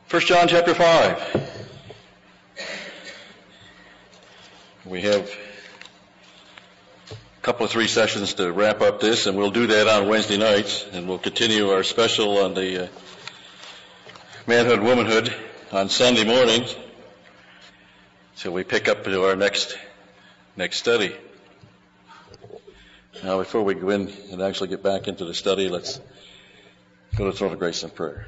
1 John chapter 5. We have a couple of 3 sessions to wrap up this, and we'll do that on Wednesday nights, and we'll continue our special on the manhood, womanhood on Sunday mornings. So we pick up to our next study. Now, before we go in and actually get back into the study, let's go to the throne of grace in prayer.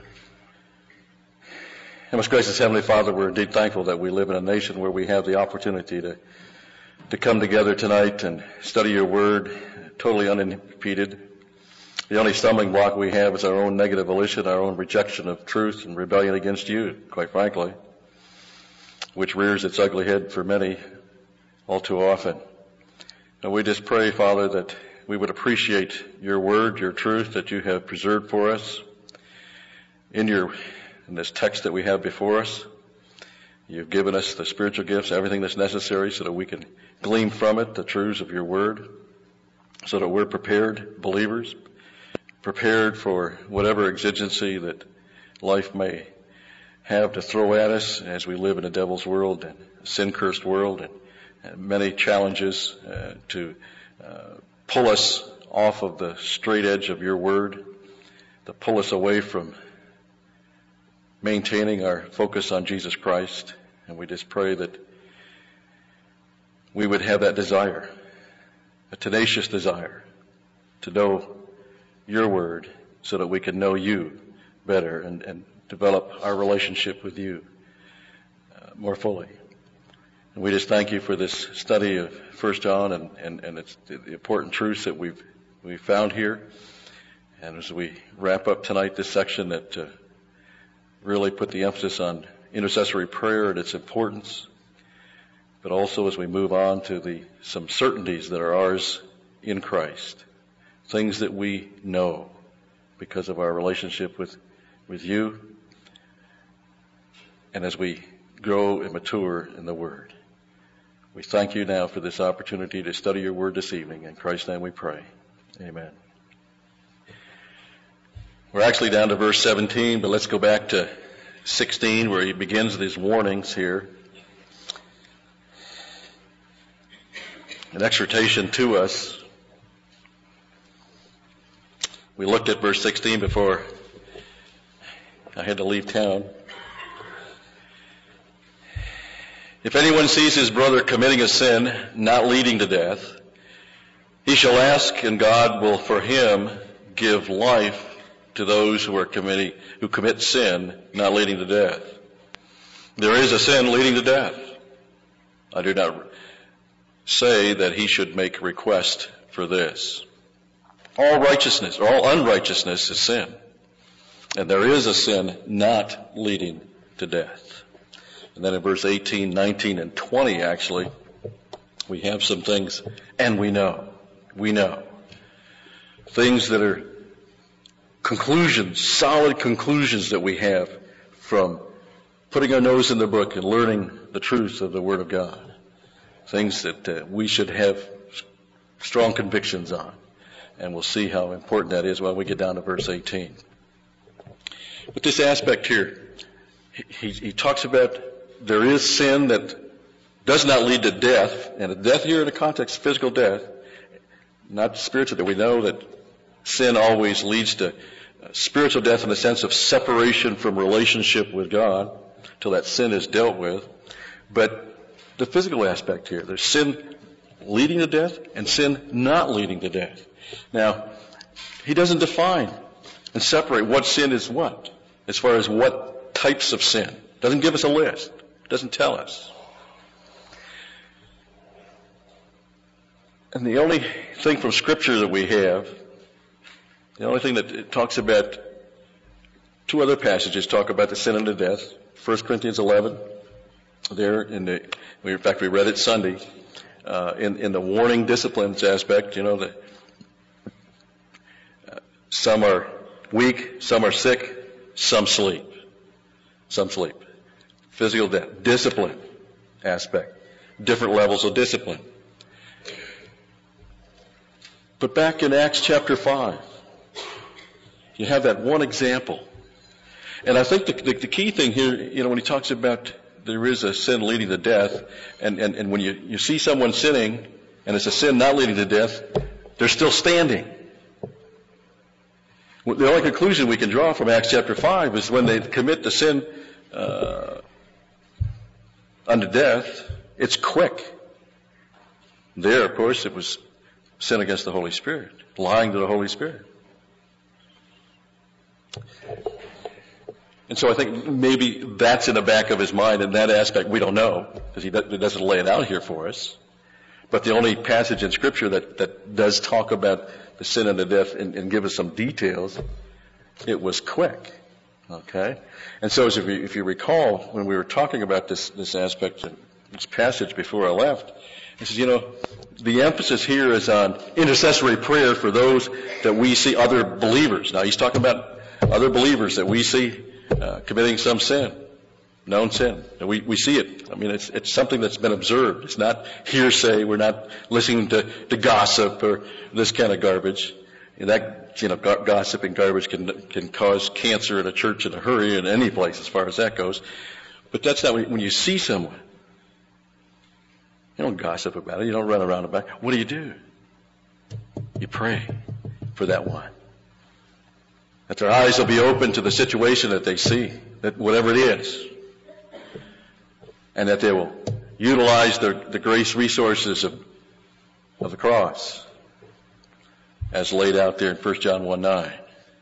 And most gracious Heavenly Father, we're indeed thankful that we live in a nation where we have the opportunity to come together tonight and study your word totally unimpeded. The only stumbling block we have is our own negative volition, our own rejection of truth and rebellion against you, quite frankly, which rears its ugly head for many all too often. And we just pray, Father, that we would appreciate your word, your truth that you have preserved for us in this text that we have before us. You've given us the spiritual gifts, everything that's necessary so that we can glean from it the truths of your word, so that we're prepared believers, prepared for whatever exigency that life may have to throw at us as we live in a devil's world and a sin-cursed world, and many challenges to pull us off of the straight edge of your word, to pull us away from maintaining our focus on Jesus Christ. And we just pray that we would have that desire, a tenacious desire to know your word so that we can know you better and develop our relationship with you more fully. And we just thank you for this study of 1 John and it's the important truths that we've found here. And as we wrap up tonight this section that really put the emphasis on intercessory prayer and its importance, but also as we move on to some certainties that are ours in Christ, things that we know because of our relationship with you, and as we grow and mature in the Word. We thank you now for this opportunity to study your Word this evening. In Christ's name we pray. Amen. We're actually down to verse 17, but let's go back to 16 where he begins these warnings here. An exhortation to us. We looked at verse 16 before I had to leave town. If anyone sees his brother committing a sin not leading to death, he shall ask, and God will for him give life to those who commit sin not leading to death. There is a sin leading to death. I do not say that he should make request for this. All unrighteousness is sin. And there is a sin not leading to death. And then in verse 18, 19, and 20 actually, we have some things, and we know. Things that are conclusions, solid conclusions that we have from putting our nose in the book and learning the truth of the Word of God. Things that we should have strong convictions on. And we'll see how important that is when we get down to verse 18. But this aspect here, he talks about there is sin that does not lead to death, and death here in the context of physical death, not spiritual, that we know that sin always leads to spiritual death in the sense of separation from relationship with God till that sin is dealt with. But the physical aspect here, there's sin leading to death and sin not leading to death. Now, he doesn't define and separate what sin is what, as far as what types of sin. Doesn't give us a list. Doesn't tell us. And the only thing from Scripture that we have, the only thing that it talks about, 2 other passages talk about the sin unto death. 1 Corinthians 11, there in fact we read it Sunday, in the warning disciplines aspect, some are weak, some are sick, some sleep. Physical death, discipline aspect, different levels of discipline. But back in Acts chapter 5, you have that one example. And I think the key thing here, when he talks about there is a sin leading to death, and when you see someone sinning, and it's a sin not leading to death, they're still standing. The only conclusion we can draw from Acts chapter 5 is when they commit the sin unto death, it's quick. There, of course, it was sin against the Holy Spirit, lying to the Holy Spirit. And so I think maybe that's in the back of his mind in that aspect. We don't know, because he doesn't lay it out here for us. But the only passage in Scripture that does talk about the sin and the death and give us some details, it was quick. Okay? And so if you recall, when we were talking about this aspect, this passage before I left, he says, the emphasis here is on intercessory prayer for those that we see, other believers. Now he's talking about other believers that we see committing some sin, known sin. And we see it. I mean, it's something that's been observed. It's not hearsay. We're not listening to gossip or this kind of garbage. And that, gossip and garbage can cause cancer in a church in a hurry in any place as far as that goes. But that's not when you see someone. You don't gossip about it. You don't run around about it. What do? You pray for that one. That their eyes will be open to the situation that they see, that whatever it is, and that they will utilize the grace resources of the cross as laid out there in 1 John 1:9,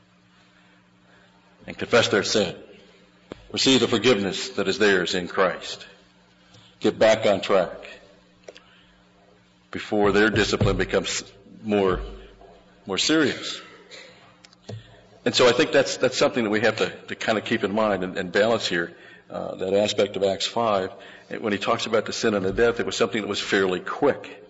and confess their sin, receive the forgiveness that is theirs in Christ, get back on track before their discipline becomes more serious. And so I think that's something that we have to kind of keep in mind and balance here, that aspect of Acts 5. When he talks about the sin and the death, it was something that was fairly quick.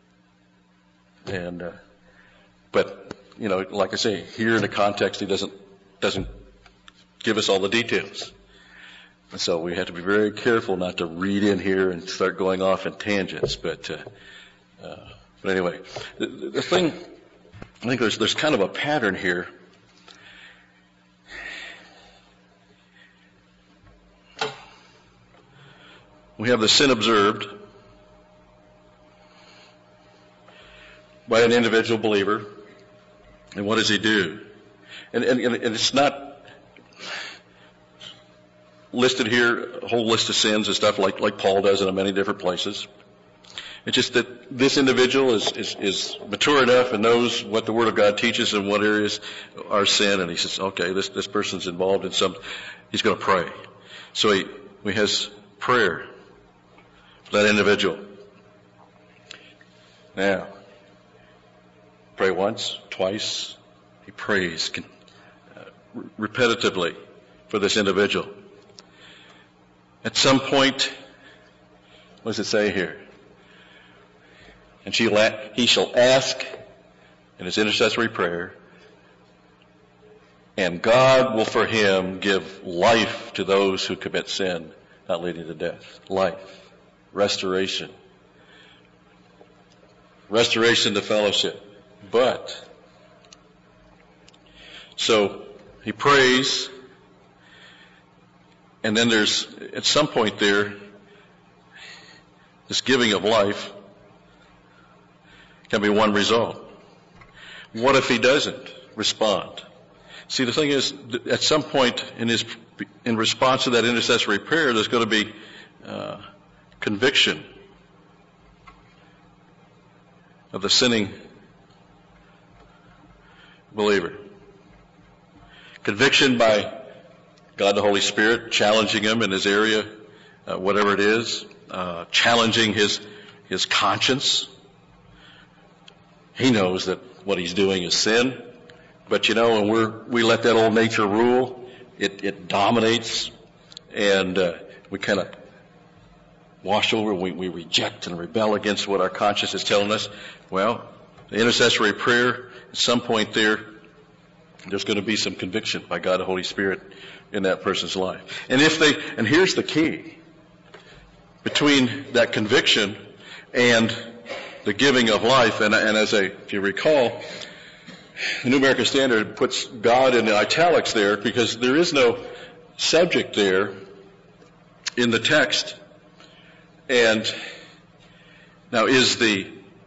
And but like I say, here in the context, he doesn't give us all the details. And so we have to be very careful not to read in here and start going off in tangents. But anyway, the thing, I think there's kind of a pattern here. We have the sin observed by an individual believer. And what does he do? And it's not listed here, a whole list of sins and stuff like Paul does in many different places. It's just that this individual is mature enough and knows what the Word of God teaches and what areas are sin. And he says, okay, this person's involved in some, he's going to pray. So he has prayer for that individual. Now, pray once, twice. He prays repetitively for this individual. At some point, what does it say here? And he shall ask in his intercessory prayer, and God will for him give life to those who commit sin, not leading to death. Life. Restoration. Restoration to fellowship. But, so he prays, and then there's, at some point there, this giving of life can be one result. What if he doesn't respond? See, the thing is, at some point in response to that intercessory prayer, there's going to be conviction of the sinning believer. Conviction by God the Holy Spirit, challenging him in his area, whatever it is, challenging his conscience. He knows that what he's doing is sin, but when we let that old nature rule, it dominates, and we kind of wash over, we reject and rebel against what our conscience is telling us. Well, the intercessory prayer, at some point there's going to be some conviction by God the Holy Spirit in that person's life. And here's the key, between that conviction and the giving of life, and if you recall, the New American Standard puts God in the italics there, because there is no subject there in the text. And now is the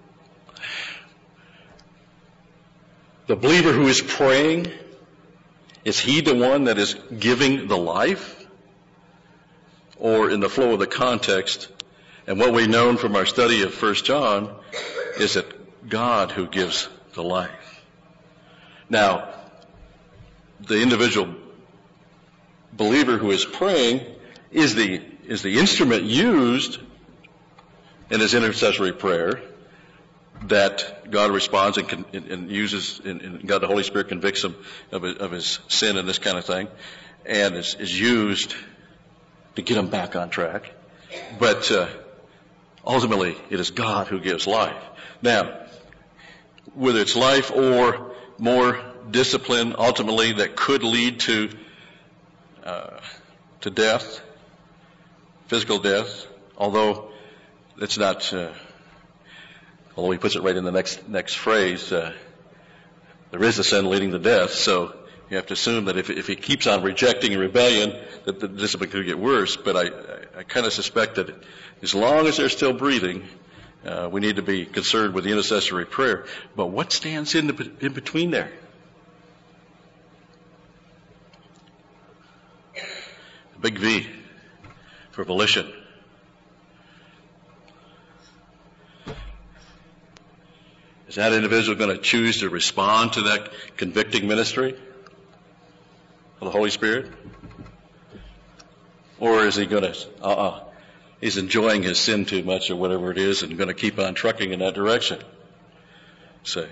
believer who is praying, is he the one that is giving the life? Or in the flow of the context, and what we've known from our study of 1 John, is it God who gives the life? Now, the individual believer who is praying is the instrument used in his intercessory prayer that God responds and uses, and God the Holy Spirit convicts him of his sin and this kind of thing, and is used to get him back on track. But ultimately, it is God who gives life. Now, whether it's life or more discipline, ultimately, that could lead to death, physical death, although it's not, although he puts it right in the next phrase, there is a sin leading to death, so you have to assume that if he keeps on rejecting rebellion, that the discipline could get worse. But I kind of suspect that as long as they're still breathing, we need to be concerned with the intercessory prayer. But what stands in between there? A big V for volition. Is that individual going to choose to respond to that convicting ministry of the Holy Spirit? Or is he going to, he's enjoying his sin too much or whatever it is and going to keep on trucking in that direction? Say.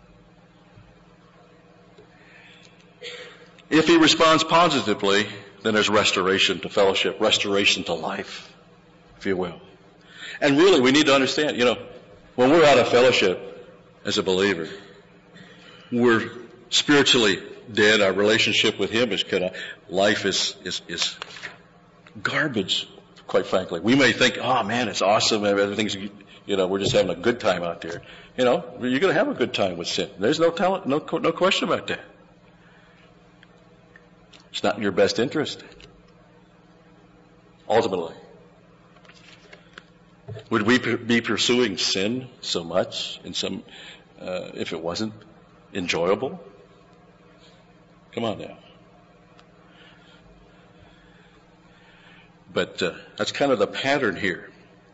If he responds positively, then there's restoration to fellowship, restoration to life, if you will. And really, we need to understand, when we're out of fellowship as a believer, we're spiritually dead. Our relationship with him is life is garbage, quite frankly. We may think, oh man, it's awesome, everything's, we're just having a good time out there. You're going to have a good time with sin. There's no question about that. It's not in your best interest, ultimately. Would we be pursuing sin so much if it wasn't enjoyable? Come on now. But that's kind of the pattern here.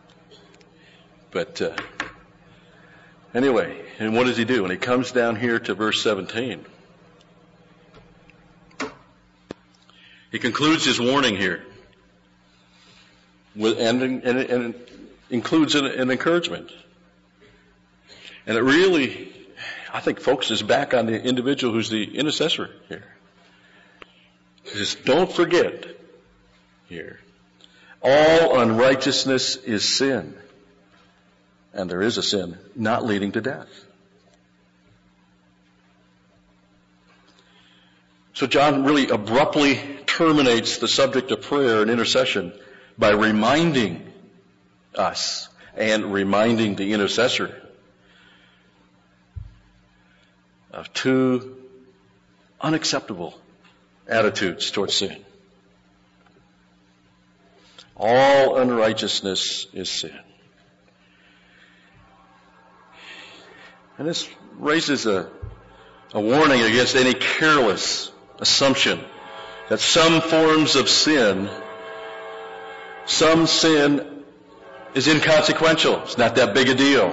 But anyway, and what does he do? When he comes down here to verse 17, he concludes his warning here and includes an encouragement. And it really, I think, focuses back on the individual who's the intercessor here. He says, don't forget here, all unrighteousness is sin. And there is a sin not leading to death. So John really abruptly terminates the subject of prayer and intercession by reminding us and reminding the intercessor of two unacceptable attitudes towards sin. All unrighteousness is sin. And this raises a warning against any careless assumption that some forms of sin, some sin is inconsequential. It's not that big a deal.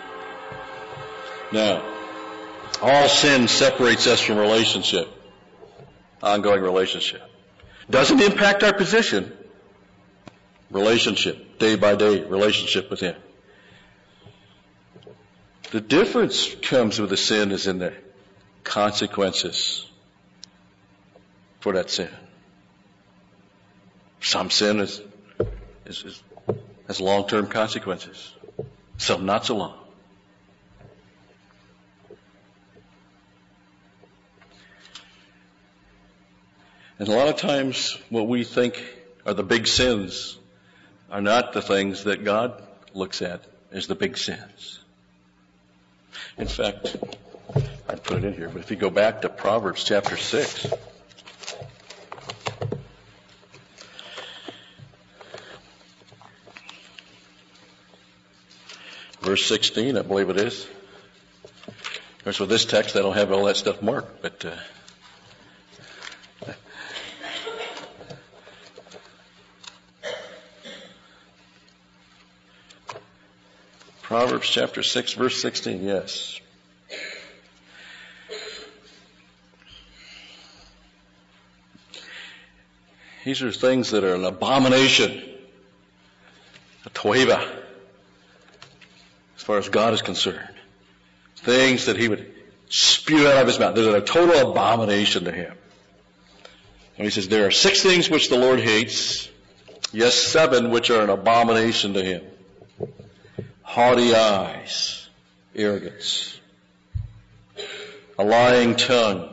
Now, all sin separates us from relationship, ongoing relationship. Doesn't impact our position. Relationship, day by day, relationship with Him. The difference comes with the sin is in the consequences for that sin. Some sin has long-term consequences. Some not so long. And a lot of times what we think are the big sins are not the things that God looks at as the big sins. In fact, I'd put it in here, but if you go back to Proverbs chapter 6, verse 16, I believe it is. Of course, with this text, I don't have all that stuff marked, but Proverbs chapter 6, verse 16, yes. These are things that are an abomination, a toeva, as far as God is concerned. Things that he would spew out of his mouth. They're a total abomination to him. And he says, there are 6 things which the Lord hates, yes, 7 which are an abomination to him. Haughty eyes, arrogance, a lying tongue,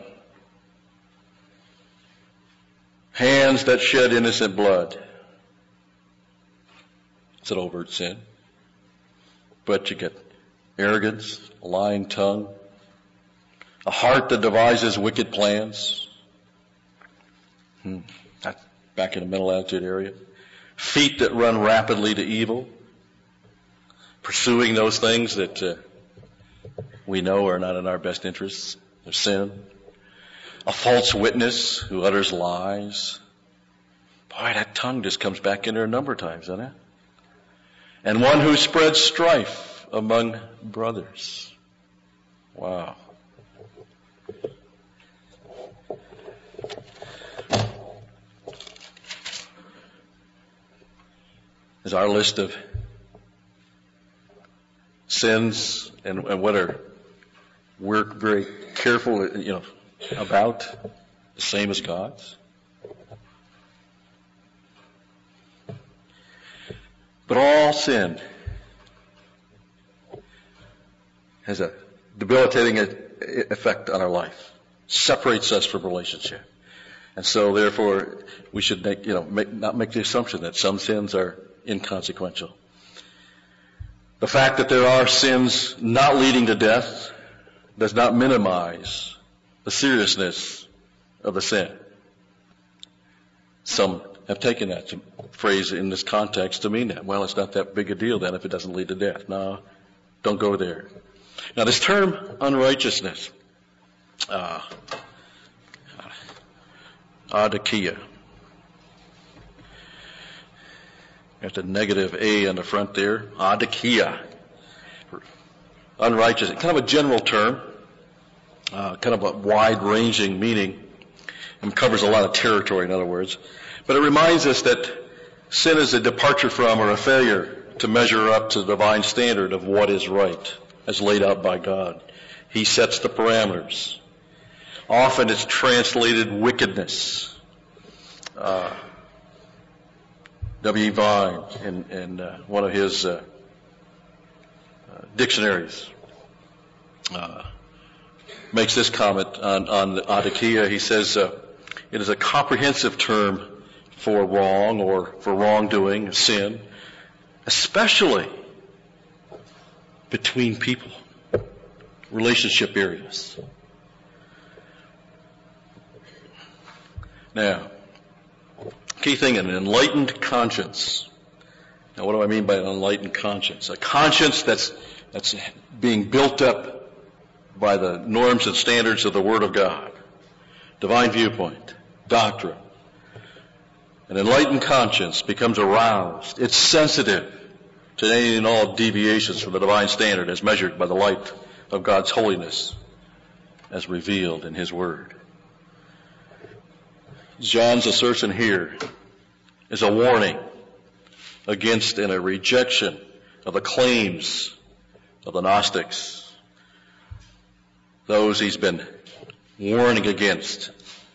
hands that shed innocent blood. It's an overt sin. But you get arrogance, a lying tongue, a heart that devises wicked plans. That's back in the mental attitude area. Feet that run rapidly to evil, pursuing those things that we know are not in our best interests, of sin. A false witness who utters lies. Boy, that tongue just comes back in there a number of times, doesn't it? And one who spreads strife among brothers. Wow. Is our list of sins and what we're very careful, about the same as God's? But all sin has a debilitating effect on our life. Separates us from relationship. And so therefore we should not make the assumption that some sins are inconsequential. The fact that there are sins not leading to death does not minimize the seriousness of the sin. Some have taken that phrase in this context to mean that. Well, it's not that big a deal then if it doesn't lead to death. No, don't go there. Now this term unrighteousness, adikia. There's a negative A on the front there. Adikia. Unrighteous. Kind of a general term. Kind of a wide-ranging meaning. And covers a lot of territory, in other words. But it reminds us that sin is a departure from or a failure to measure up to the divine standard of what is right, as laid out by God. He sets the parameters. Often it's translated wickedness. W. Vine, in one of his dictionaries, makes this comment on the adikia. He says it is a comprehensive term for wrong or for wrongdoing, sin, especially between people, relationship areas. Now, key thing, an enlightened conscience. Now, what do I mean by an enlightened conscience? A conscience that's being built up by the norms and standards of the Word of God, divine viewpoint, doctrine. An enlightened conscience becomes aroused. It's sensitive to any and all deviations from the divine standard as measured by the light of God's holiness as revealed in His Word. John's assertion here is a warning against and a rejection of the claims of the Gnostics, those he's been warning against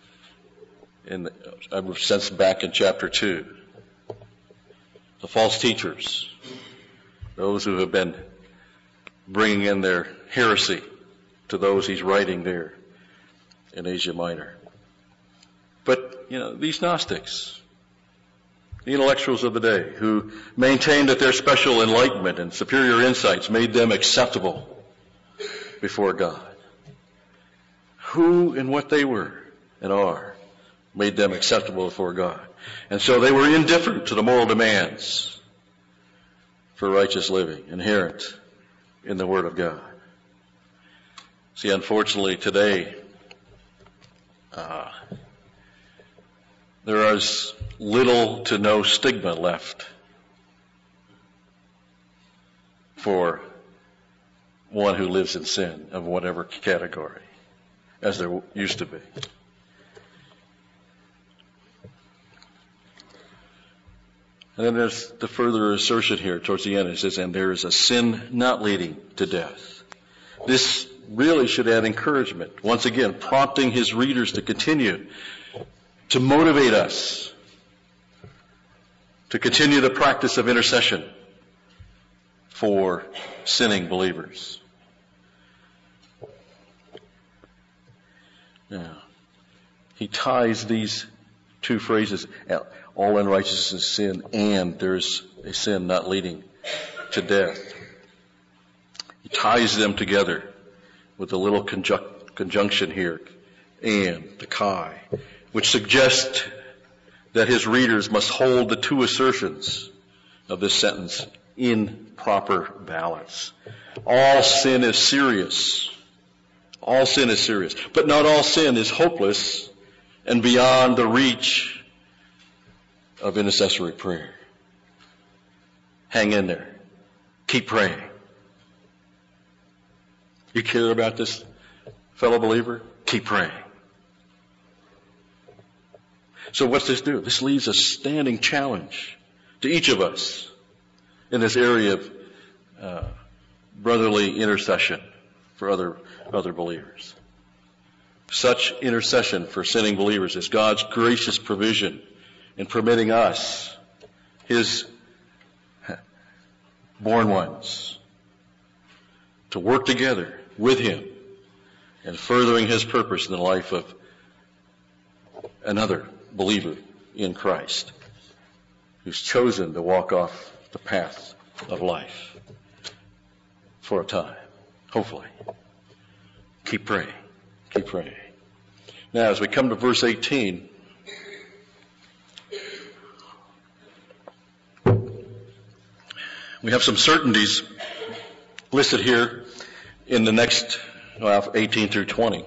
since back in chapter 2. The false teachers, those who have been bringing in their heresy to those he's writing there in Asia Minor. But, these Gnostics, the intellectuals of the day, who maintained that their special enlightenment and superior insights made them acceptable before God. Who and what they were and are made them acceptable before God. And so they were indifferent to the moral demands for righteous living, inherent in the Word of God. See, unfortunately today, there is little to no stigma left for one who lives in sin of whatever category, as there used to be. And then there's the further assertion here towards the end. It says, and there is a sin not leading to death. This really should add encouragement. Once again, prompting his readers to continue to motivate us to continue the practice of intercession for sinning believers. Now, he ties these two phrases, all unrighteousness is sin, and there's a sin not leading to death. He ties them together with a little conjunction here, and, the kai, which suggests that his readers must hold the two assertions of this sentence in proper balance. All sin is serious. All sin is serious. But not all sin is hopeless and beyond the reach of intercessory prayer. Hang in there. Keep praying. You care about this fellow believer? Keep praying. So what's this do? This leaves a standing challenge to each of us in this area of brotherly intercession for other believers. Such intercession for sinning believers is God's gracious provision in permitting us, his born ones, to work together with him in furthering his purpose in the life of another believer in Christ who's chosen to walk off the path of life for a time, hopefully. Keep praying. Keep praying. Now, as we come to verse 18, we have some certainties listed here in the next 18 through 20.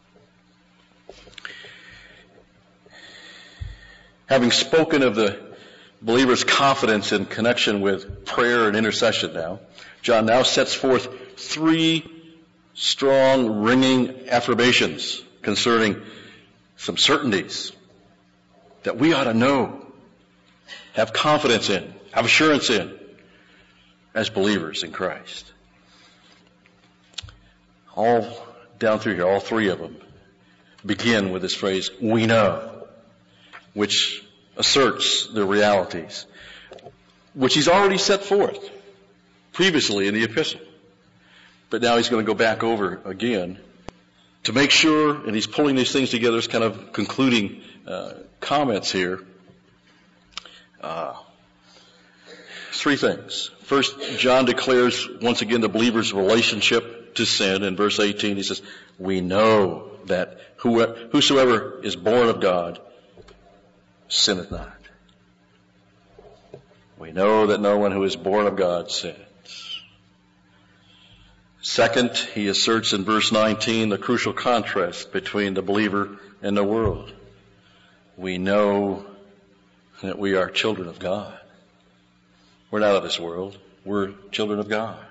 Having spoken of the believer's confidence in connection with prayer and intercession now, John now sets forth three strong, ringing affirmations concerning some certainties that we ought to know, have confidence in, have assurance in as believers in Christ. All down through here, all three of them begin with this phrase, we know, which asserts the realities, which he's already set forth previously in the epistle. But now he's going to go back over again to make sure, and he's pulling these things together as kind of concluding comments here. Three things. First, John declares once again the believer's relationship to sin. In verse 18, he says, we know that whosoever is born of God sinneth not. We know that no one who is born of God sins. Second, he asserts in verse 19 the crucial contrast between the believer and the world. We know that we are children of God. We're not of this world. We're children of God.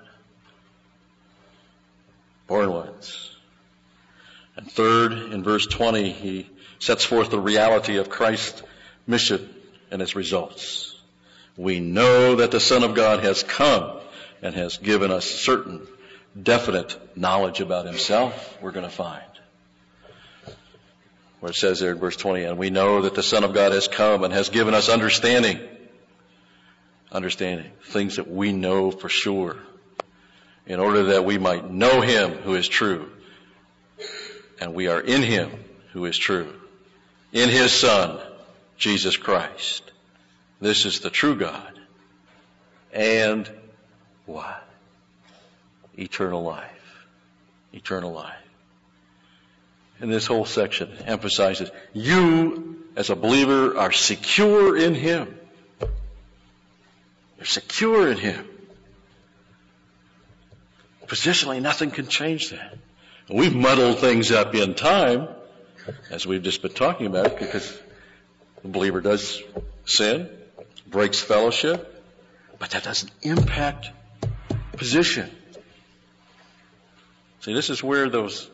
Born ones. And third, in verse 20, he sets forth the reality of Christ's mission and its results. We know that the Son of God has come and has given us certain definite knowledge about himself, we're going to find. Where it says there in verse 20, and we know that the Son of God has come and has given us understanding. Understanding. Things that we know for sure. In order that we might know him who is true. And we are in him who is true. In his Son, Jesus Christ. This is the true God. And what? Eternal life. Eternal life. And this whole section emphasizes you as a believer are secure in him. You're secure in him. positionally, nothing can change that. We've muddled things up in time, as we've just been talking about, because the believer does sin, breaks fellowship, but that doesn't impact position. See, this is where those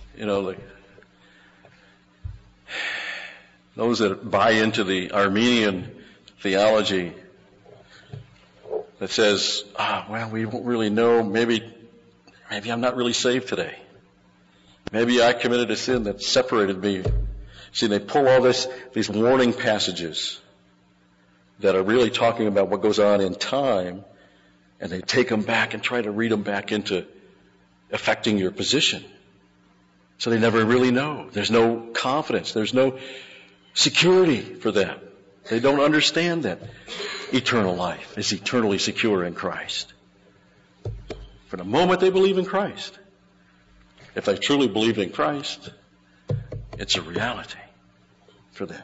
that buy into the Arminian theology that says, we don't really know, maybe I'm not really saved today. Maybe I committed a sin that separated me. See, they pull all these warning passages that are really talking about what goes on in time, and they take them back and try to read them back into affecting your position. So they never really know. There's no confidence. There's no security for them. They don't understand that eternal life is eternally secure in Christ. From the moment they believe in Christ, if they truly believe in Christ, it's a reality for them.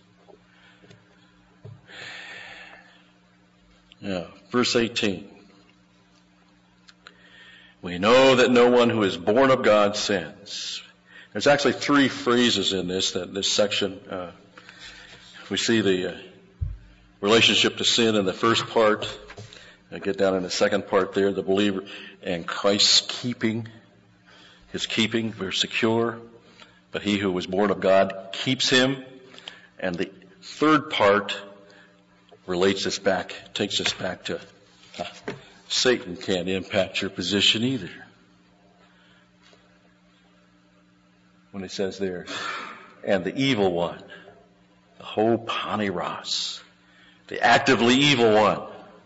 Now, verse 18. We know that no one who is born of God sins. There's actually three phrases in this section. We see the relationship to sin in the first part. I get down in the second part there, the believer and Christ's keeping. His keeping, we're secure. But he who was born of God keeps him. And the third part takes us back to Satan can't impact your position either. When it says there, and the evil one, the ho paneros, the actively evil one,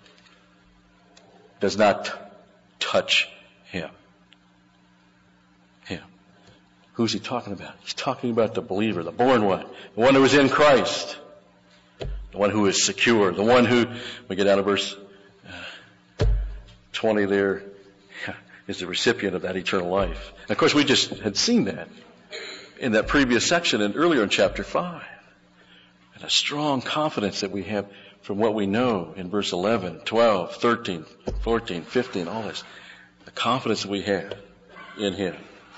does not touch him. Him. Who's he talking about? He's talking about the believer, the born one, the one who is in Christ, the one who is secure, the one who, we get out of verse 20 there, is the recipient of that eternal life. And of course, we just had seen that in that previous section and earlier in chapter 5. And a strong confidence that we have from what we know in verse 11, 12, 13, 14, 15, all this. The confidence that we have in him.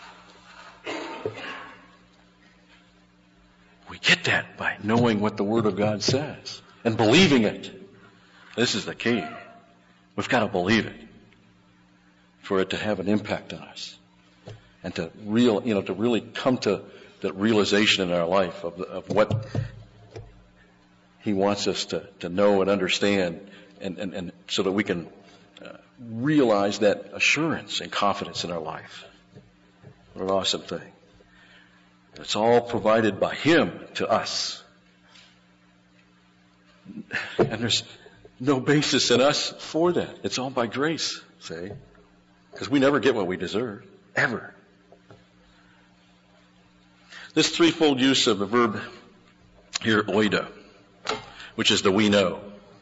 We get that by knowing what the Word of God says and believing it. This is the key. We've got to believe it for it to have an impact on us, and to really come to that realization in our life of what He wants us to know and understand, and so that we can realize that assurance and confidence in our life. What an awesome thing! It's all provided by Him to us, and there's no basis in us for that. It's all by grace, see? Because we never get what we deserve, ever. This threefold use of the verb here, oida, which is the we know.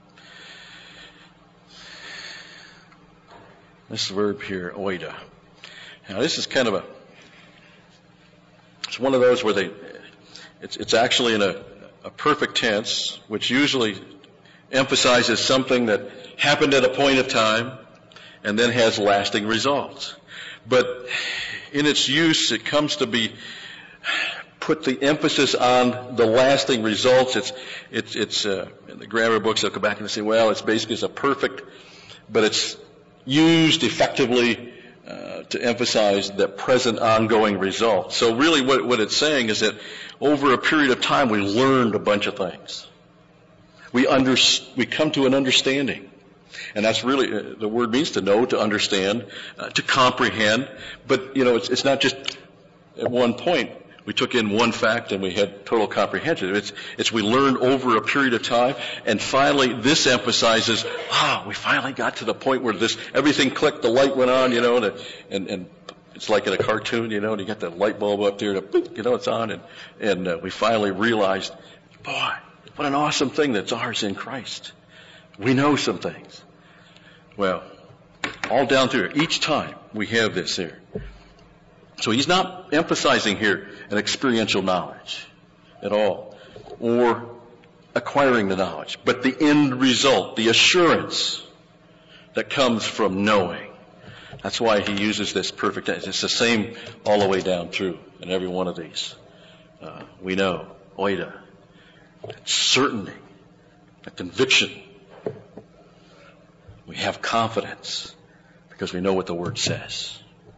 This verb here, oida. Now this is kind of it's one of those where it's actually in a perfect tense, which usually emphasizes something that happened at a point of time and then has lasting results. But in its use, it comes to be put the emphasis on the lasting results. It's in the grammar books, they'll go back and say, well, it's basically a perfect, but it's used effectively to emphasize the present ongoing result. So really what it's saying is that over a period of time, we learned a bunch of things. We come to an understanding. And that's really, the word means to know, to understand, to comprehend. But, it's not just at one point we took in one fact and we had total comprehension. It's we learned over a period of time, and finally this emphasizes, we finally got to the point where everything clicked, the light went on, and it's like in a cartoon, and you got the light bulb up there, it's on, and we finally realized, boy, what an awesome thing that's ours in Christ. We know some things. Well, all down through each time we have this here. So he's not emphasizing here an experiential knowledge at all, or acquiring the knowledge, but the end result, the assurance that comes from knowing. That's why he uses this perfect tense. It's the same all the way down through in every one of these. We know, oida, certainty, a conviction. We have confidence because we know what the Word says.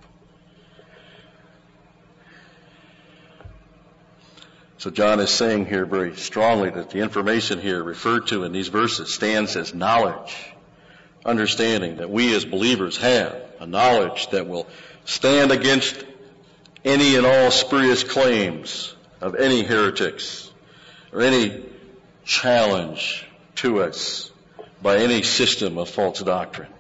So John is saying here very strongly that the information here referred to in these verses stands as knowledge, understanding that we as believers have a knowledge that will stand against any and all spurious claims of any heretics or any challenge to us by any system of false doctrine.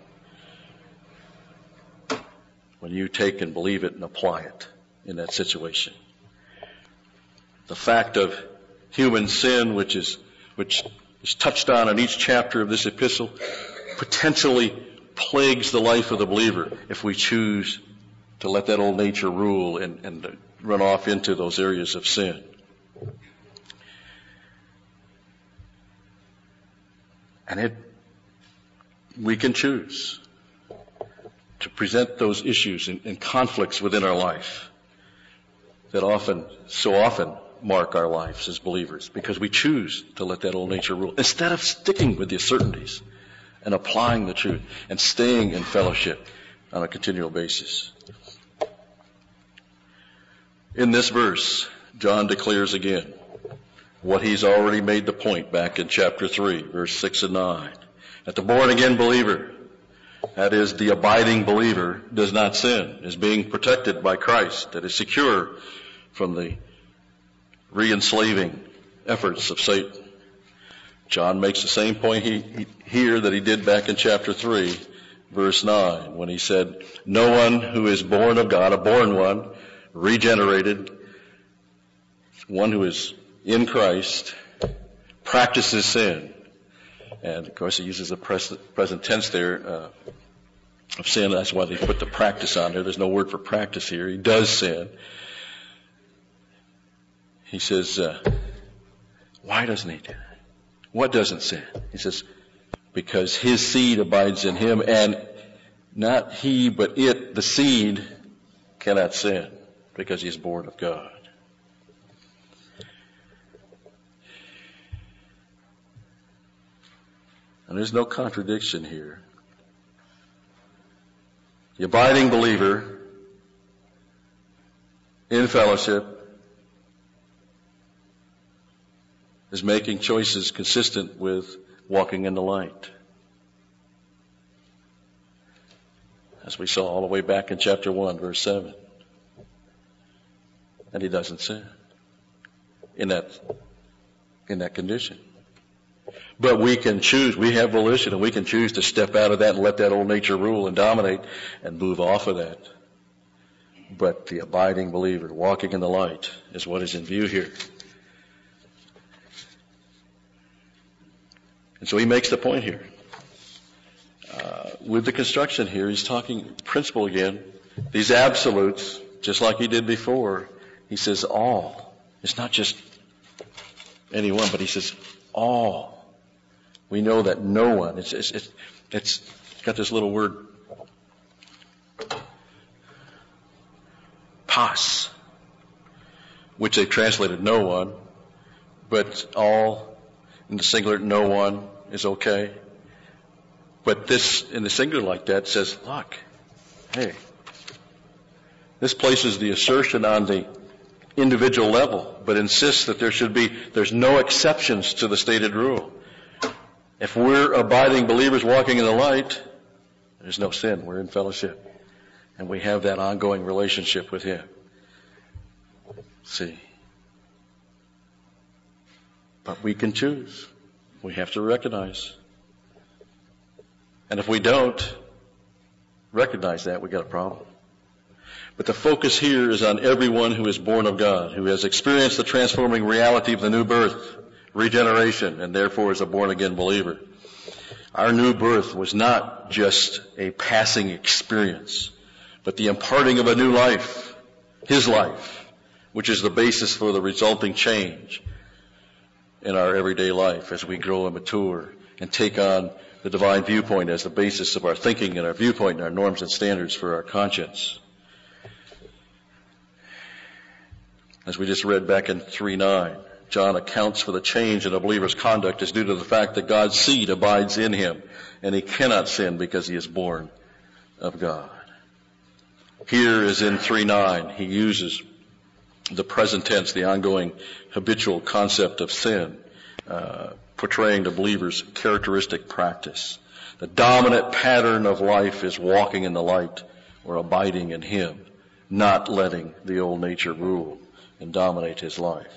When you take and believe it and apply it in that situation. The fact of human sin, which is touched on in each chapter of this epistle, potentially plagues the life of the believer if we choose to let that old nature rule and run off into those areas of sin. And we can choose to present those issues and conflicts within our life that so often mark our lives as believers, because we choose to let that old nature rule instead of sticking with the certainties and applying the truth and staying in fellowship on a continual basis. In this verse, John declares again what he's already made the point back in chapter 3, verse 6 and 9, that the born-again believer, that is, the abiding believer, does not sin, is being protected by Christ, that is secure from the re-enslaving efforts of Satan. John makes the same point here that he did back in chapter 3, verse 9, when he said, no one who is born of God, a born one, regenerated, one who is in Christ, practices sin. And of course he uses the present tense there of sin. That's why they put the practice on there. There's no word for practice here. He does sin. He says, why doesn't he do that? What doesn't sin? He says, because his seed abides in him, and not he, but it, the seed, cannot sin, because he is born of God. And there's no contradiction here. The abiding believer in fellowship is making choices consistent with walking in the light. As we saw all the way back in chapter 1, verse 7. And he doesn't sin in that condition. But we can choose, we have volition, and we can choose to step out of that and let that old nature rule and dominate and move off of that. But the abiding believer, walking in the light, is what is in view here. And so he makes the point here. With the construction here, he's talking principle again. These absolutes, just like he did before, he says all. It's not just anyone, but he says all. We know that no one, it's got this little word, pas, which they translated no one, but all in the singular, no one is okay. But this, in the singular like that, says, look, hey, this places the assertion on the individual level, but insists that there's no exceptions to the stated rule. If we're abiding believers walking in the light, there's no sin. We're in fellowship. And we have that ongoing relationship with Him. See? But we can choose. We have to recognize. And if we don't recognize that, we got a problem. But the focus here is on everyone who is born of God, who has experienced the transforming reality of the new birth, regeneration, and therefore is a born-again believer. Our new birth was not just a passing experience, but the imparting of a new life, His life, which is the basis for the resulting change in our everyday life as we grow and mature and take on the divine viewpoint as the basis of our thinking and our viewpoint and our norms and standards for our conscience. As we just read back in 3:9, John accounts for the change in a believer's conduct is due to the fact that God's seed abides in him, and he cannot sin because he is born of God. Here is in 3:9, he uses the present tense, the ongoing habitual concept of sin, portraying the believer's characteristic practice. The dominant pattern of life is walking in the light or abiding in him, not letting the old nature rule and dominate his life.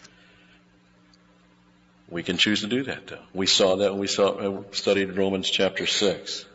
We can choose to do that, though. We saw that when we studied Romans chapter 6.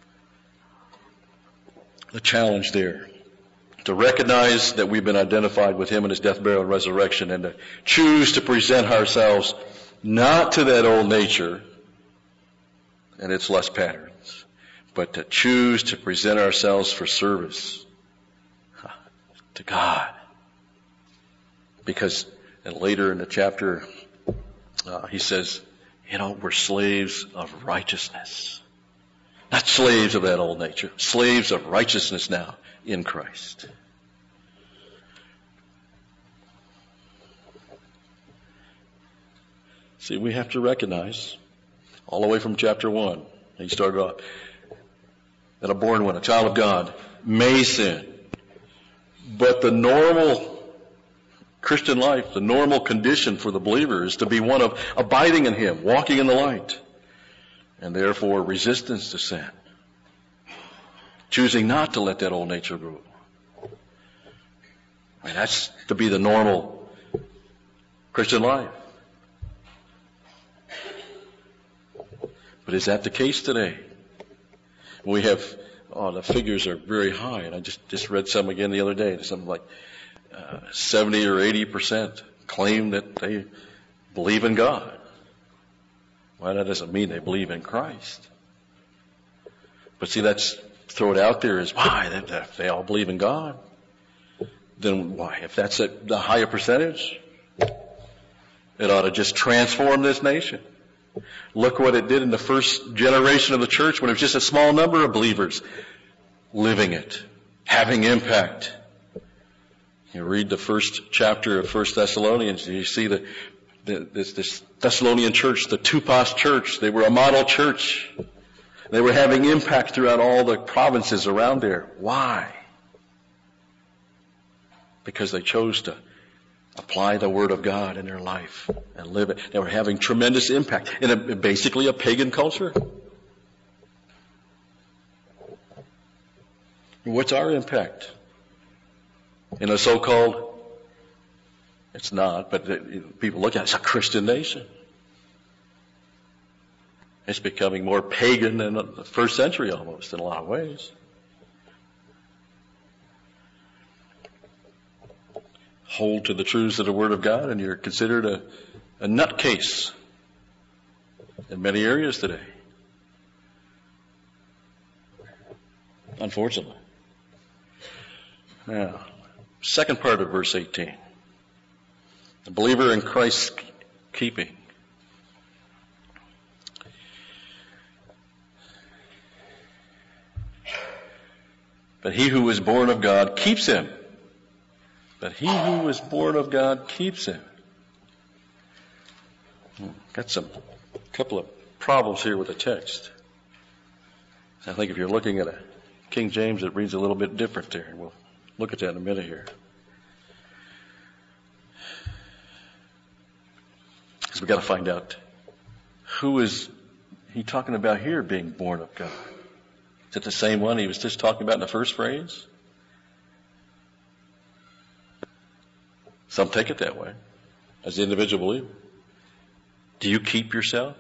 The challenge there, to recognize that we've been identified with him in his death, burial, and resurrection, and to choose to present ourselves not to that old nature and its lust patterns, but to choose to present ourselves for service to God. Because later in the chapter, he says, we're slaves of righteousness. Not slaves of that old nature. Slaves of righteousness now in Christ. See, we have to recognize, all the way from chapter 1, he started off, that a born one, a child of God, may sin. But the normal Christian life, the normal condition for the believer is to be one of abiding in him, walking in the light, and therefore resistance to sin. Choosing not to let that old nature rule. That's to be the normal Christian life. But is that the case today? We have, the figures are very high, and I just read some again the other day, something like 70 or 80% claim that they believe in God. Well, that doesn't mean they believe in Christ. But see, that's throw it out there as why if they all believe in God, then why? If that's the higher percentage, it ought to just transform this nation. Look what it did in the first generation of the church when it was just a small number of believers living it, having impact. You read the first chapter of 1 Thessalonians, and you see this Thessalonian church, the Tupas church. They were a model church. They were having impact throughout all the provinces around there. Why? Because they chose to apply the Word of God in their life and live it. They were having tremendous impact in basically a pagan culture. What's our impact? In a so-called, it's not, but people look at it, it's a Christian nation. It's becoming more pagan than the first century almost in a lot of ways. Hold to the truths of the Word of God and you're considered a nutcase in many areas today. Unfortunately. Now, second part of verse 18. The believer in Christ's keeping. But he who is born of God keeps him. But he who is born of God keeps him. Got a couple of problems here with the text. I think if you're looking at a King James, it reads a little bit different there. We'll look at that in a minute here. Because we've got to find out, who is he talking about here being born of God? Is it the same one he was just talking about in the first phrase? Some take it that way, as the individual believer. Do you keep yourself?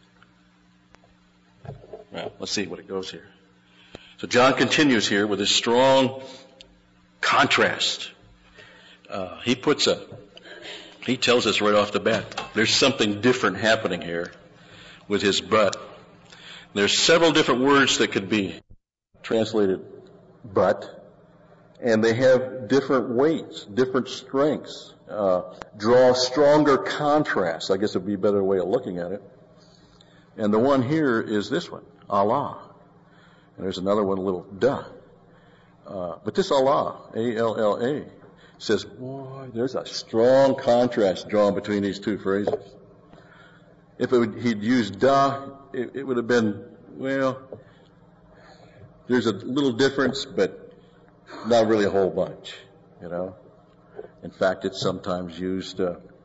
Well, let's see what it goes here. So John continues here with this strong contrast. He tells us right off the bat, there's something different happening here with his but. There's several different words that could be translated but, and they have different weights, different strengths, draw stronger contrast. I guess it would be a better way of looking at it. And the one here is this one, Allah. And there's another one, a little duh. But this Allah, A-L-L-A, says, boy, there's a strong contrast drawn between these two phrases. If he'd used duh, it would have been, well, there's a little difference, but not really a whole bunch, you know. In fact, it's sometimes used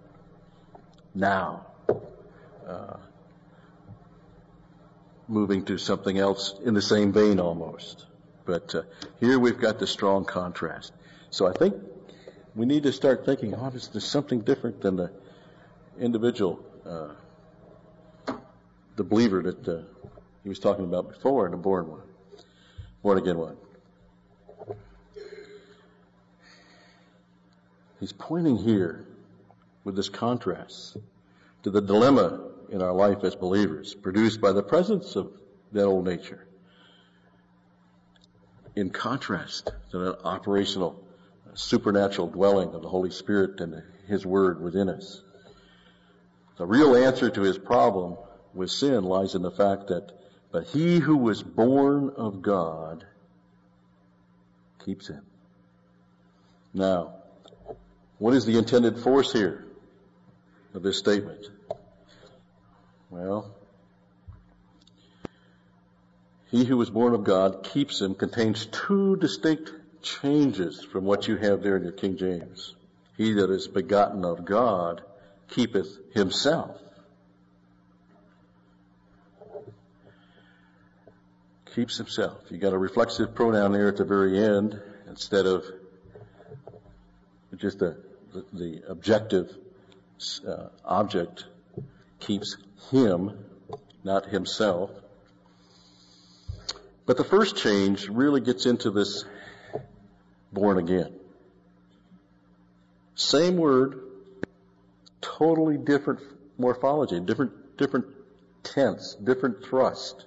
now, moving to something else in the same vein almost. But here we've got the strong contrast. So I think we need to start thinking, there's something different than the individual, the believer that he was talking about before, and the born again one. He's pointing here with this contrast to the dilemma in our life as believers produced by the presence of that old nature, in contrast to the operational, supernatural dwelling of the Holy Spirit and His Word within us. The real answer to his problem with sin lies in the fact that, but he who was born of God keeps him. Now, what is the intended force here of this statement? Well, he who was born of God keeps him contains two distinct changes from what you have there in your King James. He that is begotten of God keepeth himself. Keeps himself. You got a reflexive pronoun there at the very end instead of just the objective object. Keeps him, not himself. But the first change really gets into this born again. Same word, totally different morphology, different tense, different thrust.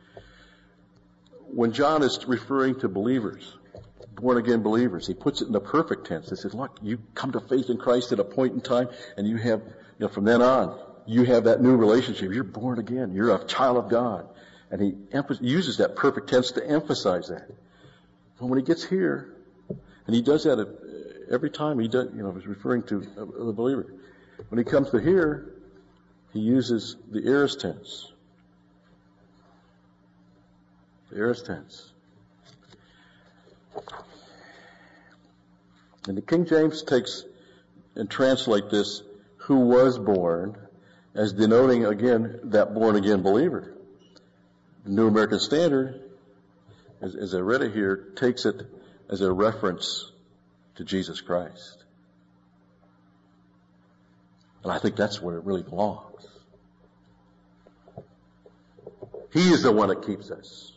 When John is referring to believers, born again believers, he puts it in the perfect tense. He says, look, you come to faith in Christ at a point in time, and you have, from then on, you have that new relationship. You're born again. You're a child of God. And he uses that perfect tense to emphasize that. But when he gets here, and he does that every time he does, he's referring to the believer. When he comes to here, he uses the aorist tense. The aorist tense. And the King James takes and translate this, who was born, as denoting, again, that born-again believer. The New American Standard, as I read it here, takes it as a reference to Jesus Christ. And I think that's where it really belongs. He is the one that keeps us.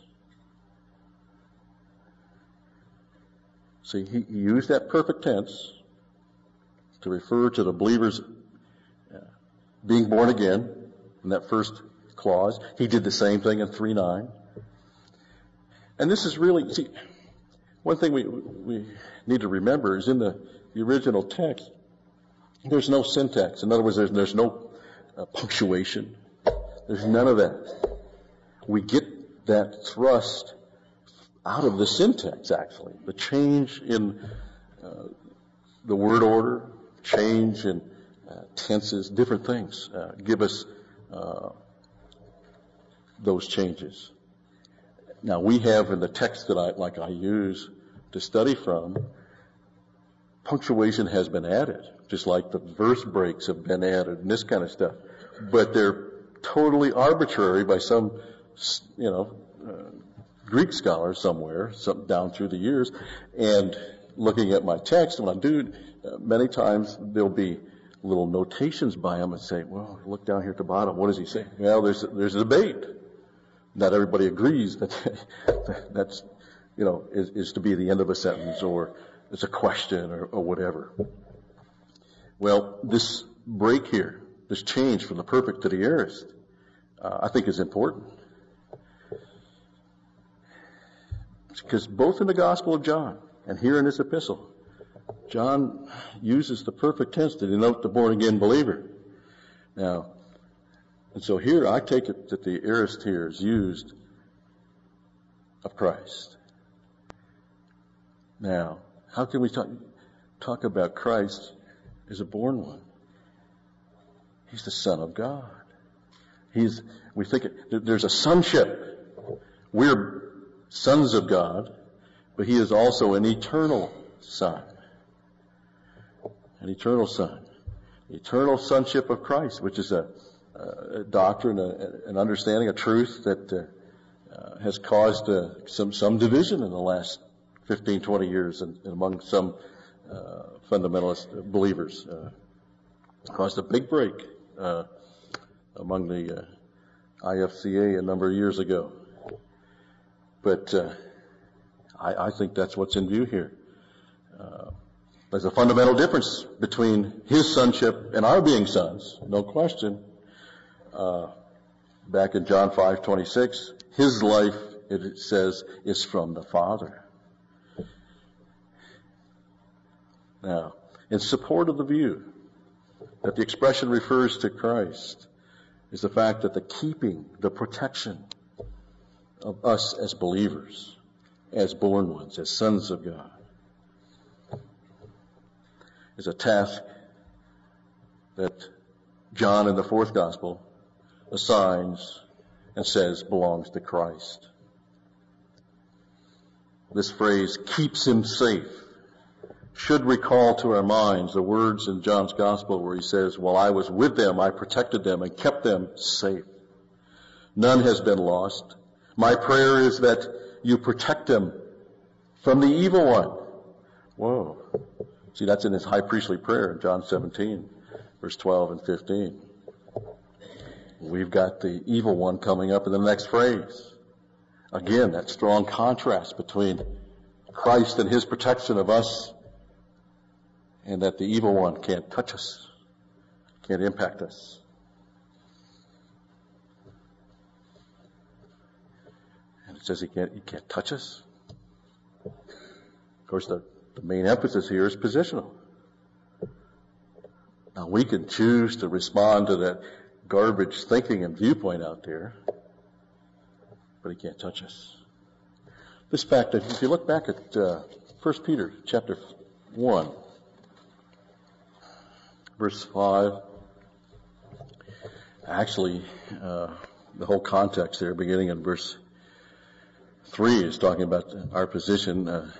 See, he used that perfect tense to refer to the believers being born again in that first clause. He did the same thing in 3:9. And this is really, see, one thing we need to remember is in the original text, there's no syntax. In other words, there's no punctuation. There's none of that. We get that thrust out of the syntax, actually. The change in the word order, change in tenses, different things give us those changes. Now, we have in the text that I use to study from, punctuation has been added, just like the verse breaks have been added and this kind of stuff. But they're totally arbitrary by some, Greek scholar somewhere, down through the years. And looking at my text, when I do, many times there'll be little notations by them and say, well, look down here at the bottom. What does he say? Well, there's a debate. Not everybody agrees that that's, is to be the end of a sentence, or it's a question, or whatever. Well, this break here, this change from the perfect to the aorist, I think is important. Because both in the Gospel of John and here in this epistle, John uses the perfect tense to denote the born-again believer. Now, And so here I take it that the aorist here is used of Christ. Now, how can we talk about Christ as a born one? He's the Son of God. We think there's a sonship. We're sons of God, but He is also an eternal Son. An eternal Son. Eternal sonship of Christ, which is a doctrine, an understanding, a truth that has caused some division in the last 15, 20 years and among some fundamentalist believers. Caused a big break among the IFCA a number of years ago. But I think that's what's in view here. There's a fundamental difference between His sonship and our being sons, no question. Back in John 5:26, His life, it says, is from the Father. Now, in support of the view that the expression refers to Christ is the fact that the keeping, the protection of us as believers, as born ones, as sons of God, is a task that John in the fourth gospel assigns and says belongs to Christ. This phrase, keeps Him safe, should recall to our minds the words in John's gospel where he says, while I was with them, I protected them and kept them safe. None has been lost. My prayer is that you protect them from the evil one. Whoa. See, that's in His high priestly prayer in John 17, verse 12 and 15. We've got the evil one coming up in the next phrase. Again, that strong contrast between Christ and His protection of us, and that the evil one can't touch us, can't impact us. And it says He can't touch us. Of course, the main emphasis here is positional. Now, we can choose to respond to that garbage thinking and viewpoint out there, but He can't touch us. This fact, if you look back at 1 Peter chapter 1, verse 5, actually, the whole context there, beginning in verse 3, is talking about our position.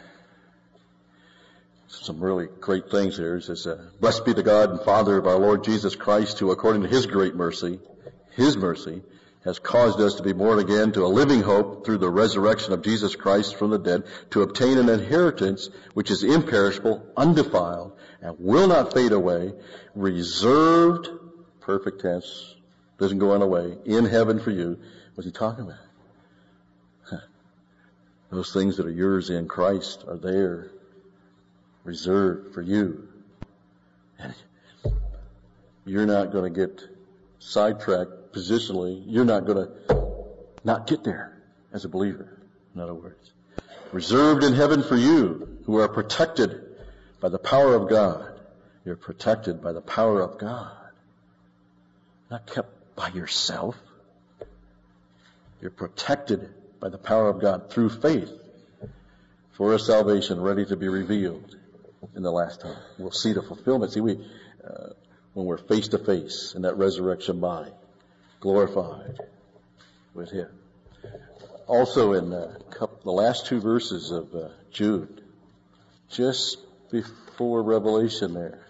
Some really great things here. It says, blessed be the God and Father of our Lord Jesus Christ, who according to His great mercy, His mercy, has caused us to be born again to a living hope through the resurrection of Jesus Christ from the dead, to obtain an inheritance which is imperishable, undefiled, and will not fade away, reserved, perfect tense, doesn't go on away, in heaven for you. What's he talking about? Those things that are yours in Christ are there, reserved for you. And you're not going to get sidetracked positionally. You're not going to not get there as a believer, in other words. Reserved in heaven for you, who are protected by the power of God. You're protected by the power of God. Not kept by yourself. You're protected by the power of God through faith for a salvation ready to be revealed in the last time. We'll see the fulfillment. See, when we're face to face in that resurrection body, glorified with Him. Also in the last two verses of Jude, just before Revelation there,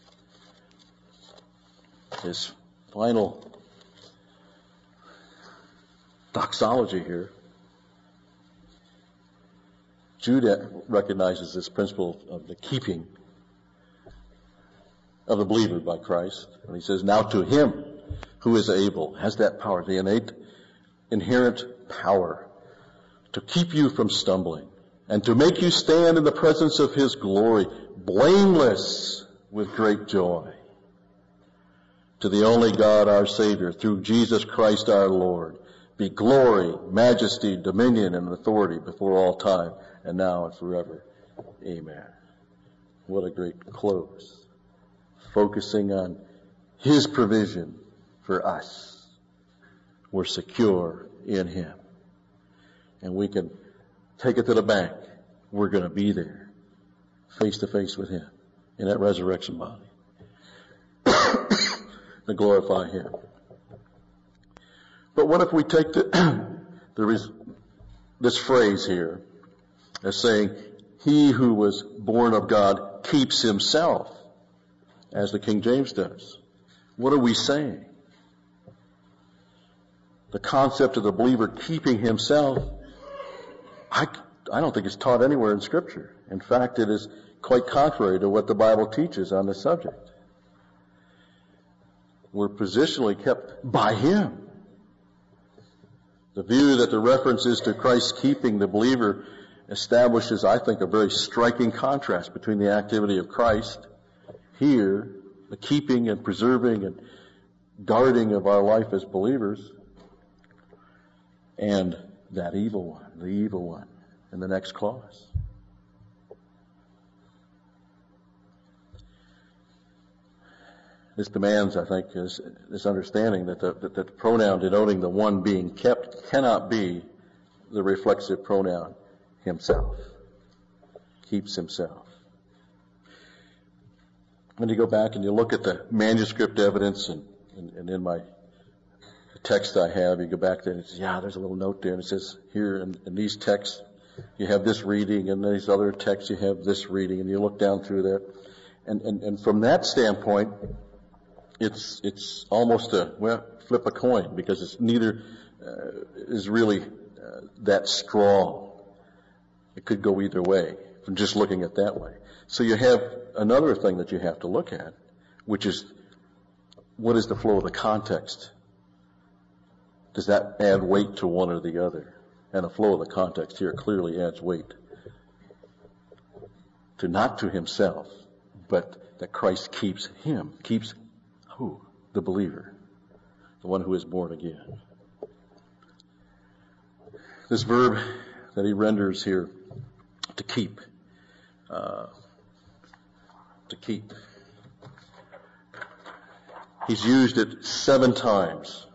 his final doxology here, Jude recognizes this principle of the keeping of the believer by Christ. And he says, now to Him who is able, has that power, the innate, inherent power to keep you from stumbling and to make you stand in the presence of His glory, blameless with great joy. To the only God, our Savior, through Jesus Christ our Lord, be glory, majesty, dominion, and authority before all time, and now and forever. Amen. What a great close. Focusing on His provision for us. we're secure in Him. And we can take it to the bank. We're going to be there, face to face with Him in that resurrection body to glorify Him. But what if we take this phrase here as saying, he who was born of God keeps himself, as the King James does. What are we saying? The concept of the believer keeping himself, I don't think it's taught anywhere in Scripture. In fact, it is quite contrary to what the Bible teaches on this subject. We're positionally kept by Him. The view that the reference is to Christ keeping the believer establishes, I think, a very striking contrast between the activity of Christ here, the keeping and preserving and guarding of our life as believers, and that evil one, the evil one, in the next clause. This demands, I think, is this understanding that the pronoun denoting the one being kept cannot be the reflexive pronoun himself. Keeps himself. When you go back and you look at the manuscript evidence and in my text I have, you go back there and it says, there's a little note there and it says here in these texts you have this reading, and these other texts you have this reading, and you look down through there. And from that standpoint, it's almost flip a coin, because it's neither is really that strong. It could go either way from just looking at it that way. So you have another thing that you have to look at, which is, what is the flow of the context? Does that add weight to one or the other? And the flow of the context here clearly adds weight to not to himself, but that Christ keeps him. Keeps who? The believer. The one who is born again. This verb that he renders here, to keep. To keep. He's used it 7 times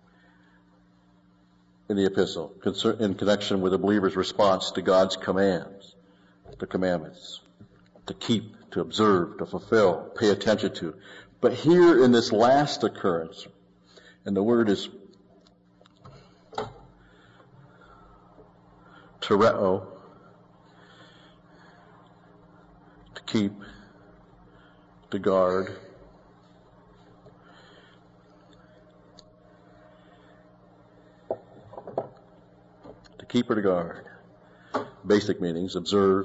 in the epistle in connection with the believer's response to God's commands, the commandments. To keep, to observe, to fulfill, pay attention to. But here in this last occurrence, and the word is tereo, to keep, to guard. To keep or to guard. Basic meanings: observe.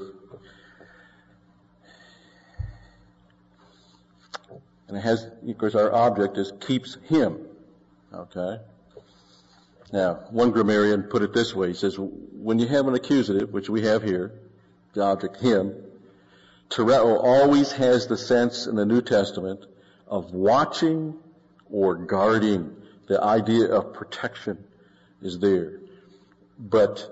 And it has, of course, our object is keeps him. Okay? Now, one grammarian put it this way. He says, when you have an accusative, which we have here, the object him, tereo always has the sense in the New Testament of watching or guarding. The idea of protection is there. But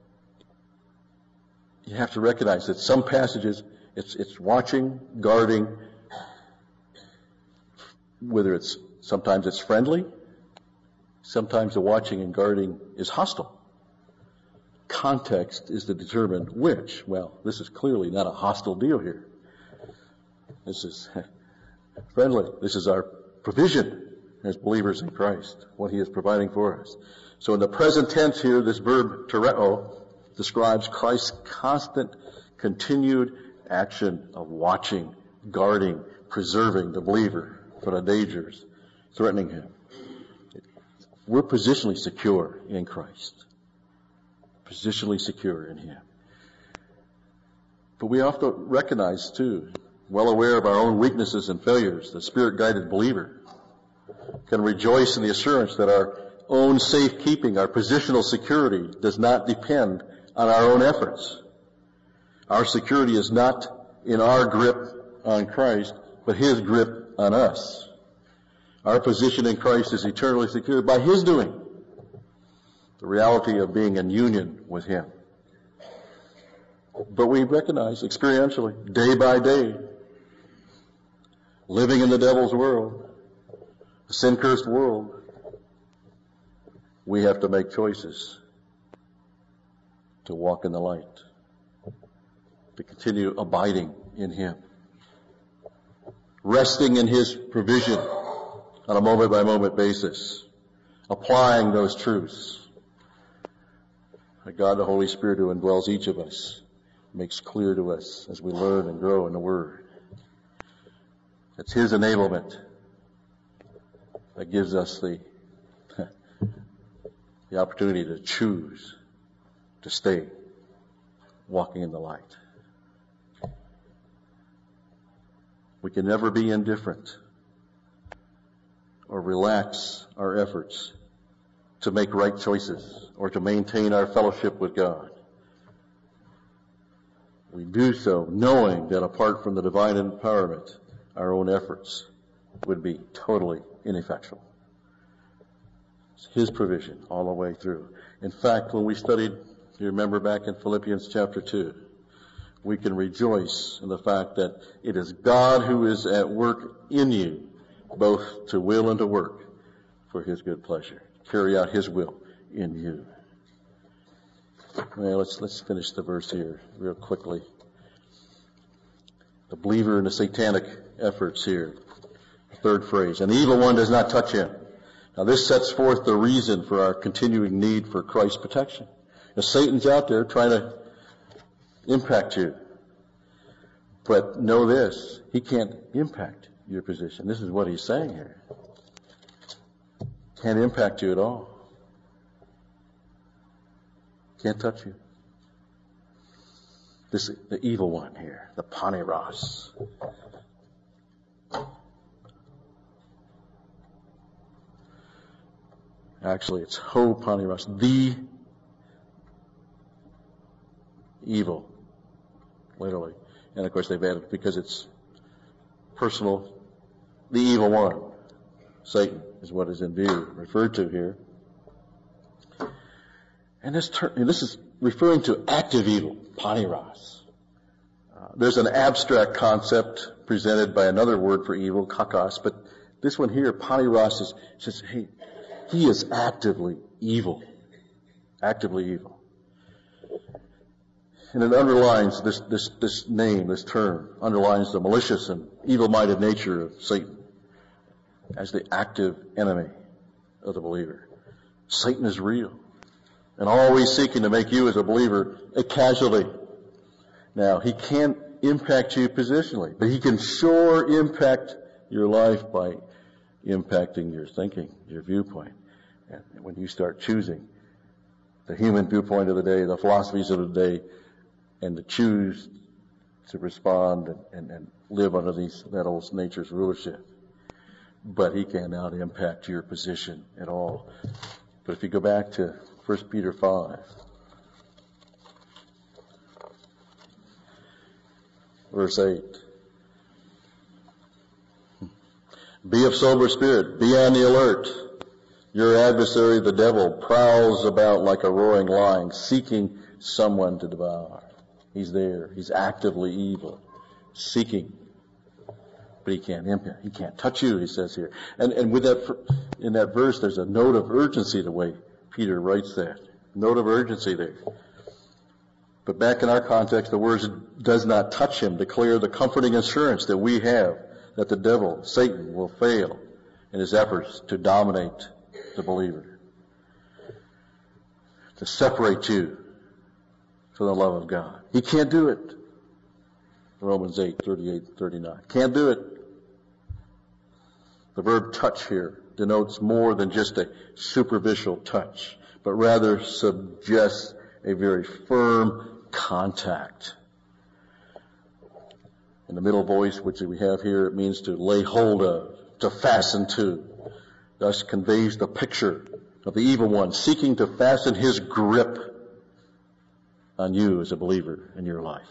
you have to recognize that some passages, it's watching, guarding, whether sometimes it's friendly, sometimes the watching and guarding is hostile. Context is to determine which. Well, this is clearly not a hostile deal here. This is friendly. This is our provision as believers in Christ, what He is providing for us. So in the present tense here, this verb tereo describes Christ's constant, continued action of watching, guarding, preserving the believer from the dangers threatening him. We're positionally secure in Christ. Positionally secure in Him. But we have to recognize, too, well aware of our own weaknesses and failures, the Spirit-guided believer can rejoice in the assurance that our own safekeeping, our positional security, does not depend on our own efforts. Our security is not in our grip on Christ, but His grip on us. Our position in Christ is eternally secured by His doing. The reality of being in union with Him. But we recognize experientially, day by day, living in the devil's world, a sin-cursed world, we have to make choices to walk in the light, to continue abiding in Him, resting in His provision on a moment-by-moment basis, applying those truths that God the Holy Spirit who indwells each of us makes clear to us as we learn and grow in the Word. It's His enablement that gives us the opportunity to choose to stay walking in the light. We can never be indifferent or relax our efforts to make right choices or to maintain our fellowship with God. We do so knowing that apart from the divine empowerment, our own efforts would be totally ineffectual. It's His provision all the way through. In fact, when we studied, you remember back in Philippians chapter 2, we can rejoice in the fact that it is God who is at work in you, both to will and to work for His good pleasure. Carry out His will in you. Well, let's finish the verse here real quickly. The believer and the satanic efforts here. Third phrase, and the evil one does not touch him. Now this sets forth the reason for our continuing need for Christ's protection. If Satan's out there trying to impact you, but know this, he can't impact your position. This is what he's saying here. Can't impact you at all. Can't touch you. This is the evil one here, the Paneros. Actually, it's Ho Paneros, the evil, literally. And of course they've added, because it's personal, the evil one. Satan is what is in view, referred to here. And this is referring to active evil, Paneros. There's an abstract concept presented by another word for evil, kakos, but this one here, Paneros, says, hey, he is actively evil. Actively evil. And it underlines this name, this term, underlines the malicious and evil-minded nature of Satan as the active enemy of the believer. Satan is real and always seeking to make you as a believer a casualty. Now, he can't impact you positionally, but he can sure impact your life by impacting your thinking, your viewpoint. And when you start choosing the human viewpoint of the day, the philosophies of the day, and to choose to respond and live under that old nature's rulership. But he cannot impact your position at all. But if you go back to 1 Peter 5, verse 8. Be of sober spirit. Be on the alert. Your adversary, the devil, prowls about like a roaring lion, seeking someone to devour. He's there. He's actively evil, seeking. But he can't impact. He can't touch you, he says here. And with that, in that verse, there's a note of urgency the way Peter writes that. Note of urgency there. But back in our context, the words does not touch him declare the comforting assurance that we have that the devil, Satan, will fail in his efforts to dominate the believer, to separate you from the love of God. He can't do it. Romans 8:38-39. Can't do it. The verb touch here denotes more than just a superficial touch, but rather suggests a very firm contact. In the middle voice, which we have here, it means to lay hold of, to fasten to. Thus conveys the picture of the evil one seeking to fasten his grip on you as a believer in your life.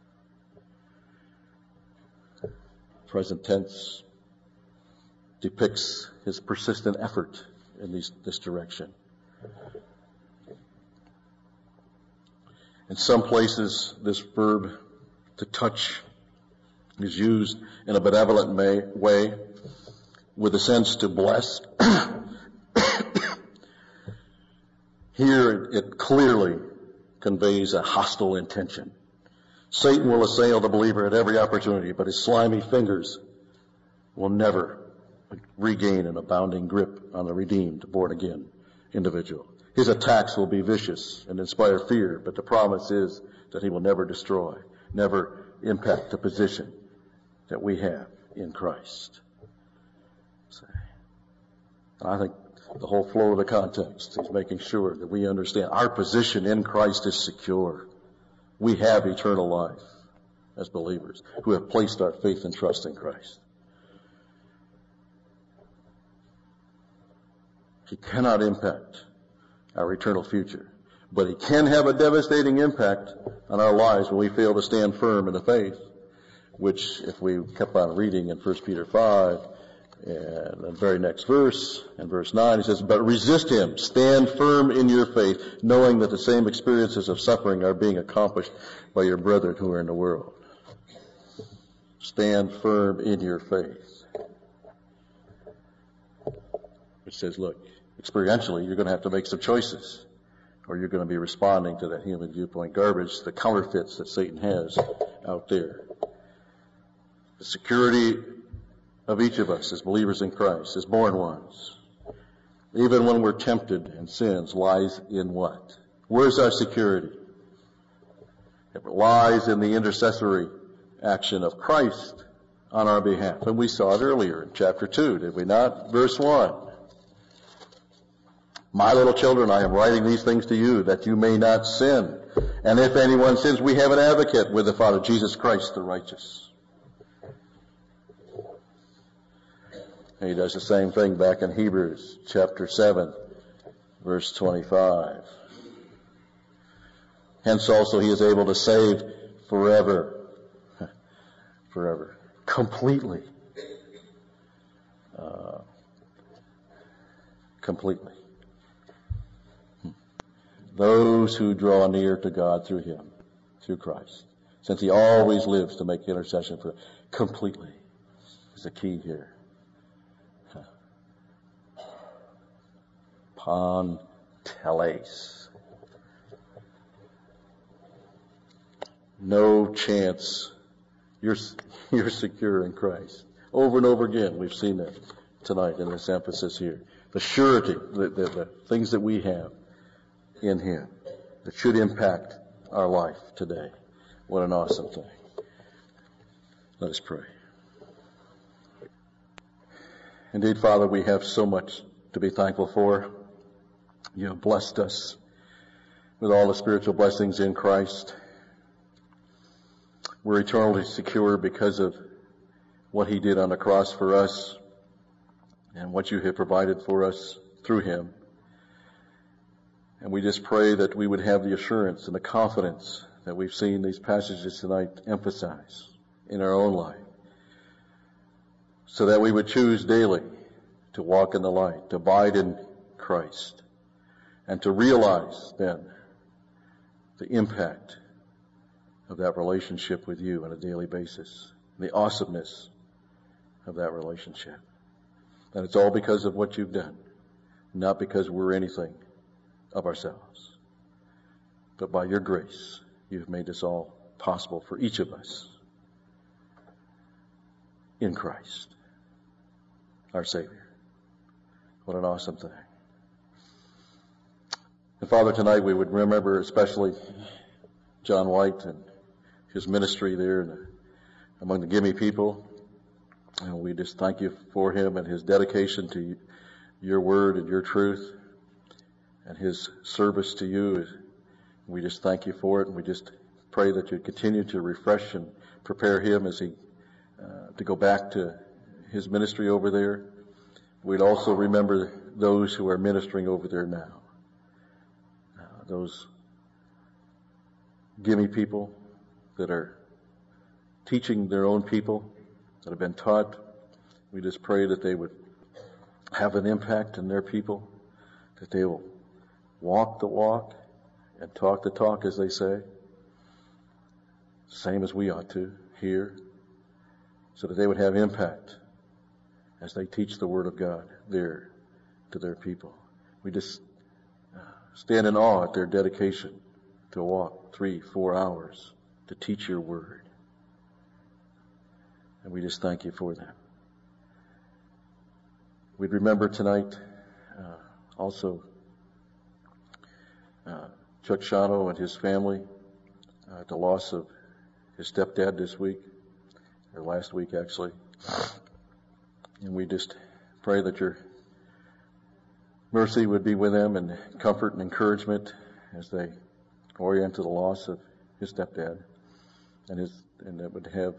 Present tense depicts his persistent effort in this direction. In some places, this verb to touch is used in a benevolent way with a sense to bless Here it clearly conveys a hostile intention. Satan will assail the believer at every opportunity, but his slimy fingers will never regain an abounding grip on the redeemed, born-again individual. His attacks will be vicious and inspire fear, but the promise is that he will never destroy, never impact the position that we have in Christ. I think the whole flow of the context is making sure that we understand our position in Christ is secure. We have eternal life as believers who have placed our faith and trust in Christ. He cannot impact our eternal future, but he can have a devastating impact on our lives when we fail to stand firm in the faith, which, if we kept on reading in 1 Peter 5, and the very next verse, in verse 9, he says, "But resist him, stand firm in your faith, knowing that the same experiences of suffering are being accomplished by your brethren who are in the world." Stand firm in your faith. Which says, look, experientially, you're going to have to make some choices, or you're going to be responding to that human viewpoint garbage, the counterfeits that Satan has out there. The security of each of us as believers in Christ, as born ones, even when we're tempted in sins, lies in what? Where's our security? It lies in the intercessory action of Christ on our behalf. And we saw it earlier in chapter 2, did we not? Verse 1. "My little children, I am writing these things to you that you may not sin. And if anyone sins, we have an advocate with the Father, Jesus Christ the righteous." And he does the same thing back in Hebrews chapter 7, verse 25. "Hence also he is able to save forever." Forever. Completely. Completely. Those who draw near to God through him, through Christ. Since he always lives to make intercession for them. Completely is the key here. Panteles. No chance. You're secure in Christ. Over and over again, we've seen that tonight in this emphasis here. The surety, the things that we have in him that should impact our life today. What an awesome thing. Let us pray. Indeed, Father, we have so much to be thankful for. You have blessed us with all the spiritual blessings in Christ. We're eternally secure because of what he did on the cross for us and what you have provided for us through him. And we just pray that we would have the assurance and the confidence that we've seen these passages tonight emphasize in our own life, so that we would choose daily to walk in the light, to abide in Christ, and to realize then the impact of that relationship with you on a daily basis, the awesomeness of that relationship. And it's all because of what you've done, not because we're anything of ourselves, but by your grace, you've made this all possible for each of us in Christ, our Savior. What an awesome thing. And Father, tonight we would remember especially John White and his ministry there among the Gimme people. And we just thank you for him and his dedication to your word and your truth and his service to you. We just thank you for it, and we just pray that you continue to refresh and prepare him as he to go back to his ministry over there. We'd also remember those who are ministering over there now. Those Gimme people that are teaching their own people, that have been taught. We just pray that they would have an impact in their people, that they will walk the walk and talk the talk, as they say, same as we ought to here, so that they would have impact as they teach the Word of God there to their people. We just stand in awe at their dedication to walk 3-4 hours to teach your word. And we just thank you for that. We'd remember tonight also Chuck Shano and his family, the loss of his stepdad this week, or last week actually. And we just pray that your mercy would be with them, and comfort and encouragement as they orient to the loss of his stepdad, and that would have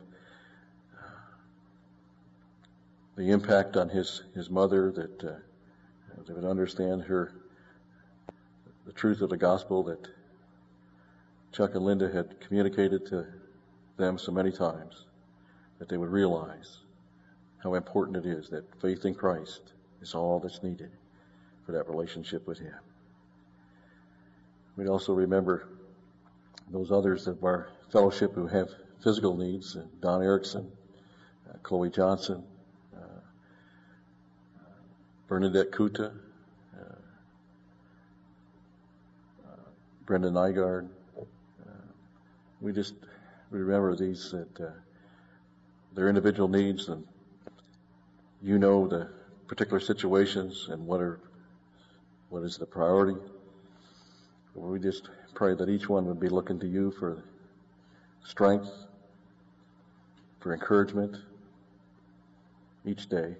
the impact on his mother, that they would understand the truth of the gospel that Chuck and Linda had communicated to them so many times, that they would realize how important it is that faith in Christ is all that's needed for that relationship with Him. We'd also remember those others of our fellowship who have physical needs, Don Erickson, Chloe Johnson, Bernadette Kuta, Brenda Nygaard. We remember these, that their individual needs, and you know the particular situations and what is the priority. We just pray that each one would be looking to you for strength, for encouragement each day,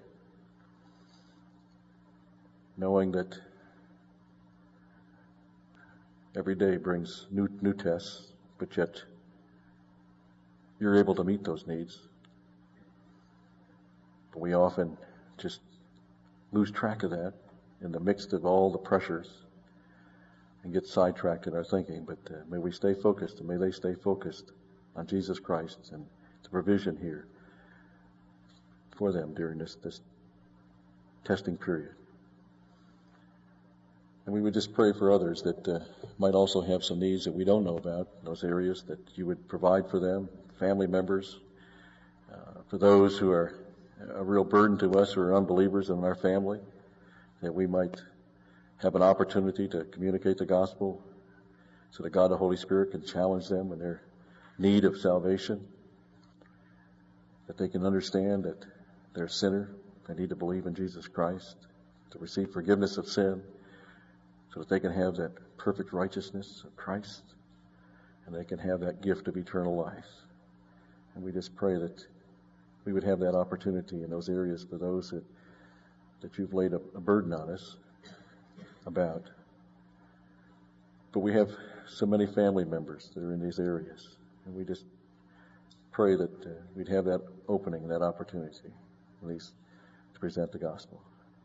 knowing that every day brings new tests, but yet you're able to meet those needs. But we often just lose track of that in the midst of all the pressures and get sidetracked in our thinking. But may we stay focused, and may they stay focused on Jesus Christ and the provision here for them during this testing period. And we would just pray for others that might also have some needs that we don't know about in those areas, that you would provide for them, family members, for those who are a real burden to us, who are unbelievers in our family, that we might have an opportunity to communicate the gospel so that God the Holy Spirit can challenge them in their need of salvation, that they can understand that they're a sinner, they need to believe in Jesus Christ, to receive forgiveness of sin, so that they can have that perfect righteousness of Christ, and they can have that gift of eternal life. And we just pray that we would have that opportunity in those areas for those that you've laid a burden on us about. But we have so many family members that are in these areas, and we just pray that we'd have that opening, that opportunity, at least to present the gospel.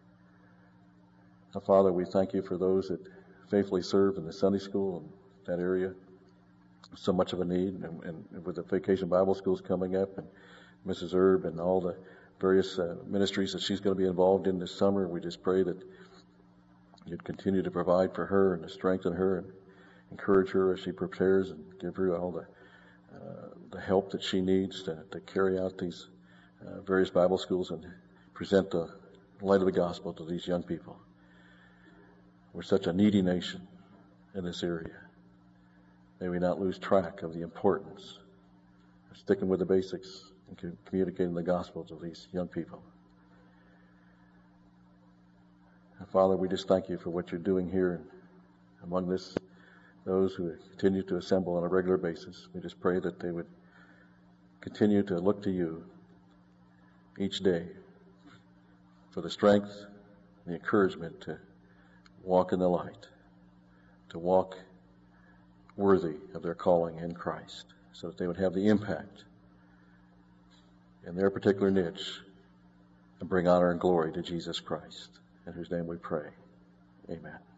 Now, Father, we thank you for those that faithfully serve in the Sunday school and that area. So much of a need, and with the Vacation Bible Schools coming up, and Mrs. Erb and all the various ministries that she's going to be involved in this summer, we just pray that you'd continue to provide for her and to strengthen her and encourage her as she prepares, and give her all the help that she needs to carry out these various Bible schools and present the light of the gospel to these young people. We're such a needy nation in this area. May we not lose track of the importance of sticking with the basics and communicating the gospel to these young people. And Father, we just thank you for what you're doing here among those who continue to assemble on a regular basis. We just pray that they would continue to look to you each day for the strength and the encouragement to walk in the light, to walk worthy of their calling in Christ, so that they would have the impact in their particular niche and bring honor and glory to Jesus Christ, in whose name we pray. Amen.